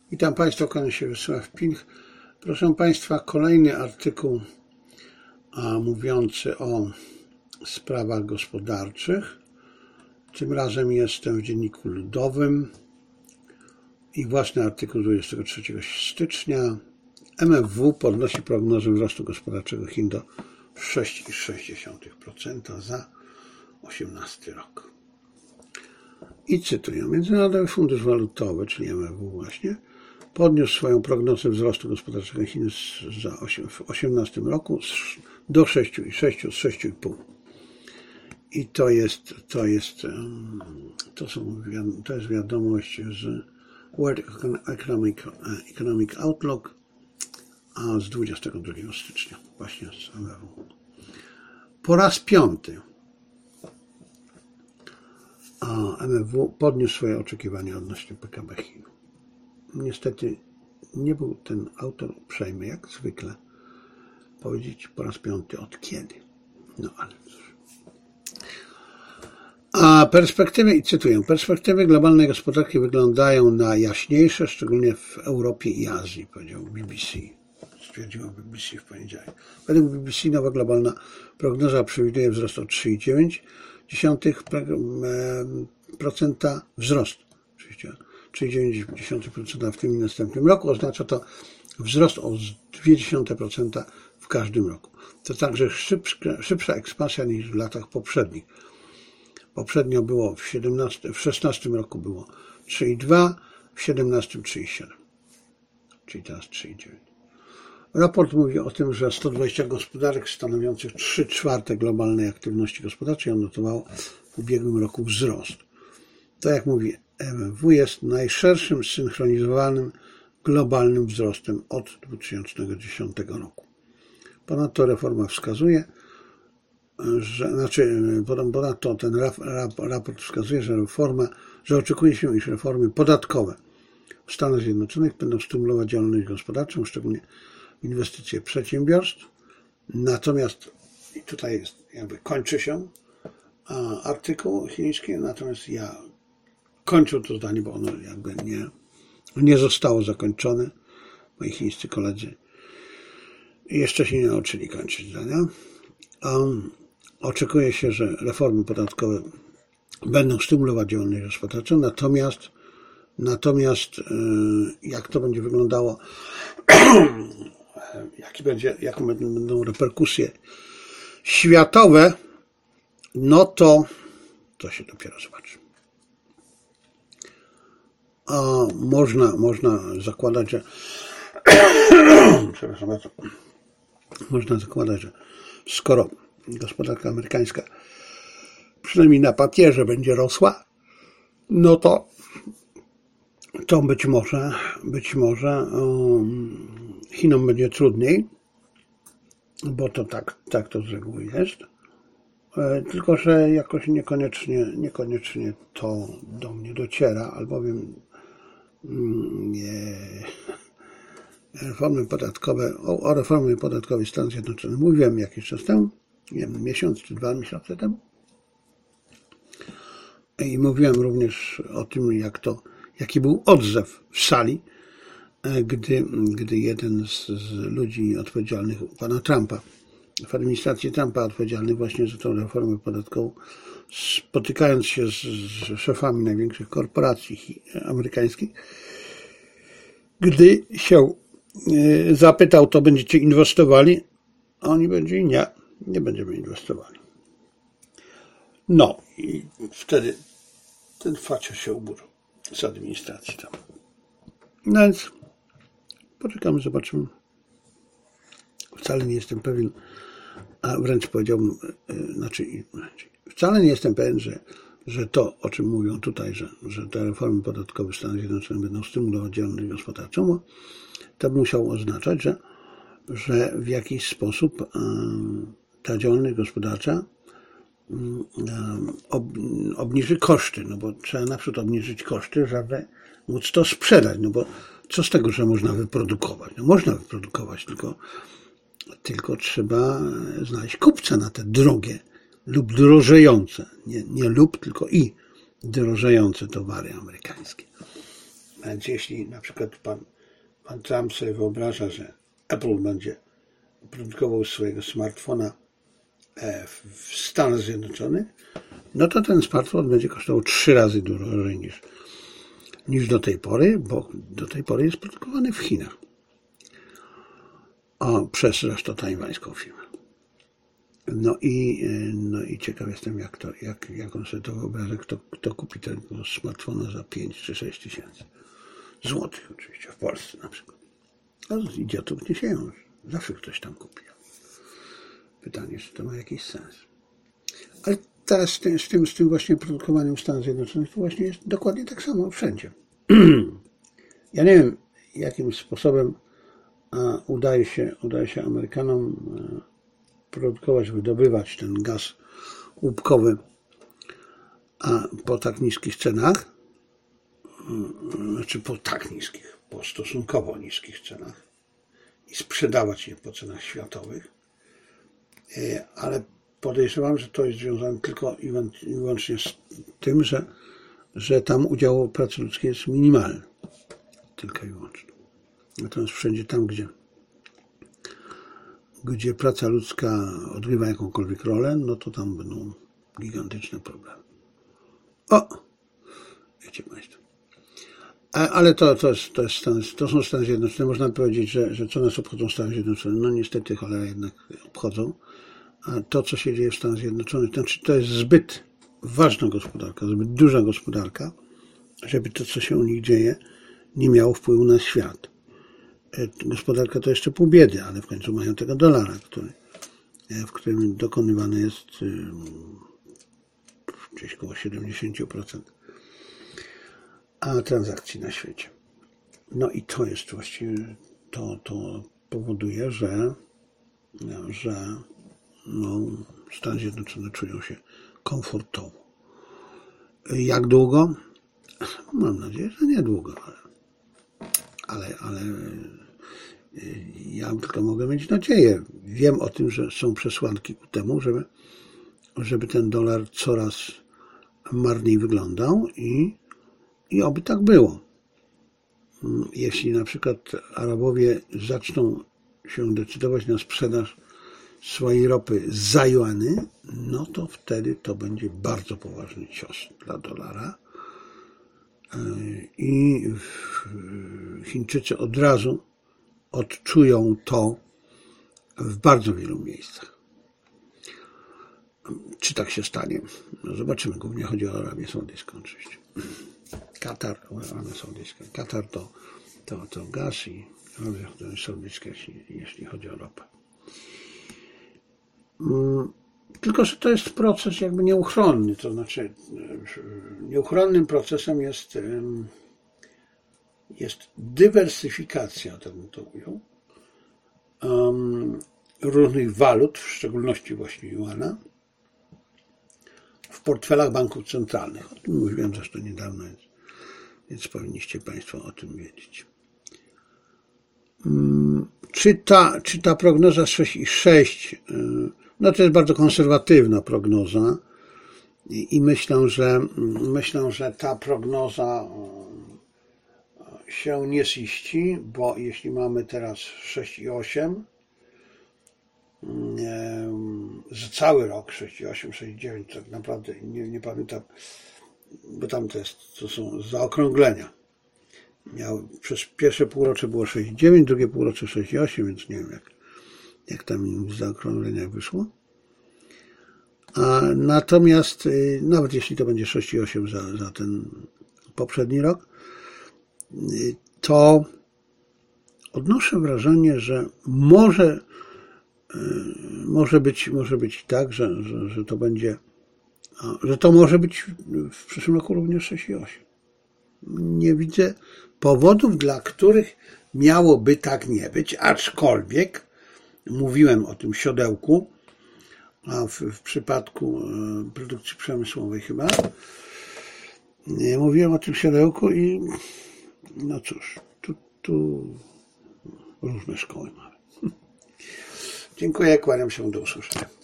Witam Państwa, kłaniam się Wiesław Pilch. Proszę Państwa, kolejny artykuł mówiący o sprawach gospodarczych. Tym razem jestem w Dzienniku Ludowym i własny artykuł 23 stycznia. MFW podnosi prognozę wzrostu gospodarczego Chin do 6,6% za 2018 rok. I cytuję, Międzynarodowy Fundusz Walutowy, czyli MFW właśnie, podniósł swoją prognozę wzrostu gospodarczego Chin w 2018 roku do 6,6 z 6,5. I to jest wiadomość z World Economic Outlook z 22 stycznia, właśnie z MFW. Po raz piąty MFW podniósł swoje oczekiwania odnośnie PKB Chin. Niestety nie był ten autor uprzejmy, jak zwykle, powiedzieć po raz piąty od kiedy. No ale cóż. A perspektywy, i cytuję, perspektywy globalnej gospodarki wyglądają na jaśniejsze, szczególnie w Europie i Azji, powiedział BBC. Stwierdziło BBC w poniedziałek. Według BBC nowa globalna prognoza przewiduje wzrost o 3,9% wzrostu. 3,9% w tym i następnym roku. Oznacza to wzrost o 0,2% w każdym roku. To także szybsza ekspansja niż w latach poprzednich. Poprzednio było w 2016 roku było 3,2, w 2017 3,7, czyli teraz 3,9. Raport mówi o tym, że 120 gospodarek stanowiących 3/4 globalnej aktywności gospodarczej odnotowało w ubiegłym roku wzrost. To, jak mówi MFW, jest najszerszym zsynchronizowanym globalnym wzrostem od 2010 roku. Ponadto reforma wskazuje, ponadto ten raport wskazuje, że oczekuje się, iż reformy podatkowe w Stanach Zjednoczonych będą stymulować działalność gospodarczą, szczególnie inwestycje przedsiębiorstw. Natomiast, i tutaj jest, kończy się artykuł chiński, natomiast ja kończę to zdanie, bo ono nie zostało zakończone. Moi chińscy koledzy jeszcze się nie nauczyli kończyć zdania. Oczekuje się, że reformy podatkowe będą stymulować działalność gospodarczą, natomiast jak to będzie wyglądało, jakie będą reperkusje światowe, no to się dopiero zobaczy. Można zakładać, że można zakładać, że skoro gospodarka amerykańska przynajmniej na papierze będzie rosła, no to być może Chinom będzie trudniej, bo to tak to z reguły jest. Tylko że jakoś niekoniecznie to do mnie dociera, albowiem o reformie podatkowej Stanów Zjednoczonych mówiłem jakiś czas temu, miesiąc czy 2 miesiące temu. I mówiłem również o tym, jaki był odzew w sali, gdy jeden z ludzi odpowiedzialnych u pana Trumpa, w administracji Trumpa odpowiedzialnych właśnie za tę reformę podatkową, spotykając się z szefami największych korporacji amerykańskich, gdy się zapytał, to będziecie inwestowali? A oni powiedzieli, nie będziemy inwestowali. No i wtedy ten facio się oburzył z administracji tam. No więc poczekamy, zobaczymy. Wcale nie jestem pewien, a wręcz powiedziałbym, wcale nie jestem pewien, że to, o czym mówią tutaj, że te reformy podatkowe w Stanach Zjednoczonych będą stymulować działalność gospodarczą, bo to by musiało oznaczać, że w jakiś sposób ta działalność gospodarcza obniży koszty, no bo trzeba na przykład obniżyć koszty, żeby móc to sprzedać, no bo co z tego, że można wyprodukować? No można wyprodukować, tylko trzeba znaleźć kupca na te drogie lub drożejące, nie lub, tylko i drożejące towary amerykańskie. Więc jeśli na przykład pan Trump sobie wyobraża, że Apple będzie produkował swojego smartfona w Stanach Zjednoczonych, no to ten smartfon będzie kosztował 3 razy drożej niż do tej pory, bo do tej pory jest produkowany w Chinach. Przez zresztą tajwańską firmę. No i ciekaw jestem, jak on sobie to wyobraża, kto kupi tego smartfona za 5 czy 6 tysięcy złotych, oczywiście, w Polsce na przykład. No, idiotów nie sieją, zawsze ktoś tam kupi. Pytanie, czy to ma jakiś sens. Ale teraz z tym właśnie produkowaniem w Stanach Zjednoczonych to właśnie jest dokładnie tak samo wszędzie. Ja nie wiem, jakim sposobem udaje się Amerykanom produkować, wydobywać ten gaz łupkowy po tak niskich cenach, znaczy po stosunkowo niskich cenach i sprzedawać je po cenach światowych, ale podejrzewam, że to jest związane tylko i wyłącznie z tym, że tam udział pracy ludzkiej jest minimalny, tylko i wyłącznie. Natomiast wszędzie tam, gdzie praca ludzka odgrywa jakąkolwiek rolę, no to tam będą gigantyczne problemy. Wiecie Państwo. Ale to są Stany Zjednoczone. Można powiedzieć, że co nas obchodzą Stany Zjednoczone? No niestety, cholera jednak obchodzą. A to, co się dzieje w Stanach Zjednoczonych, to jest zbyt ważna gospodarka, zbyt duża gospodarka, żeby to, co się u nich dzieje, nie miało wpływu na świat. Gospodarka to jeszcze pół biedy, ale w końcu mają tego dolara, w którym dokonywane jest gdzieś około 70% transakcji na świecie. No i to jest właściwie, to powoduje, że Stany Zjednoczone czują się komfortowo. Jak długo? Mam nadzieję, że niedługo, ale ja tylko mogę mieć nadzieję. Wiem o tym, że są przesłanki ku temu, żeby ten dolar coraz marniej wyglądał i oby tak było. Jeśli na przykład Arabowie zaczną się decydować na sprzedaż swojej ropy za juany, no to wtedy to będzie bardzo poważny cios dla dolara i Chińczycy od razu odczują to w bardzo wielu miejscach. Czy tak się stanie? No zobaczymy. Głównie chodzi o Arabię Saudyjską oczywiście. Katar, Arabia Saudyjska. Katar to gaz i Arabia Saudyjska, jeśli chodzi o ropę. Tylko że to jest proces jakby nieuchronny, to znaczy nieuchronnym procesem jest dywersyfikacja, tak bym to ujął, różnych walut, w szczególności właśnie juana, w portfelach banków centralnych. O tym mówiłem zresztą niedawno, więc powinniście Państwo o tym wiedzieć. Czy ta prognoza 6,6, no to jest bardzo konserwatywna prognoza i myślę, że ta prognoza się nie ziści, bo jeśli mamy teraz 6,8, za cały rok 6,8, 6,9, tak naprawdę nie pamiętam, bo tam to są zaokrąglenia. Przez pierwsze półrocze było 6,9, drugie półrocze 6,8, więc nie wiem jak tam w zaokrągleniach wyszło. Natomiast nawet jeśli to będzie 6,8 za ten poprzedni rok, to odnoszę wrażenie, że może być tak, że to będzie, że to może być w przyszłym roku również 6,8. Nie widzę powodów, dla których miałoby tak nie być, aczkolwiek mówiłem o tym siodełku, a w przypadku produkcji przemysłowej chyba, mówiłem o tym siodełku i no cóż, tu różne szkoły mamy. Dziękuję, kłaniam się, do usłyszenia.